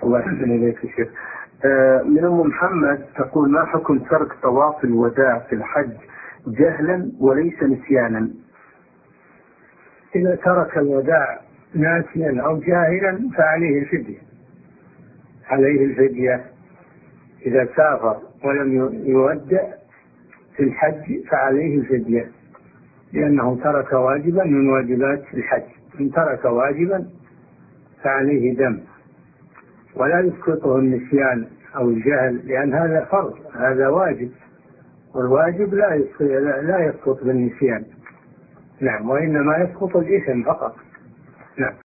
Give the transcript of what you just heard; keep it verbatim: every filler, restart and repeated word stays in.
الله يحسن إليك يا شيخ. آه من أم محمد تقول: ما حكم ترك طواف الوداع في الحج جهلا وليس نسيانا؟ إذا ترك الوداع ناسيا أو جاهلا فعليه الفدية، عليه الفدية. إذا سافر ولم يودع في الحج فعليه الفدية، لأنه ترك واجبا من واجبات الحج. إن ترك واجبا فعليه دم، ولا يسقطه النسيان أو الجهل، لأن هذا فرض، هذا واجب، والواجب لا يسقط, لا يسقط بالنسيان. نعم، وإنما يسقط الإثم فقط. نعم.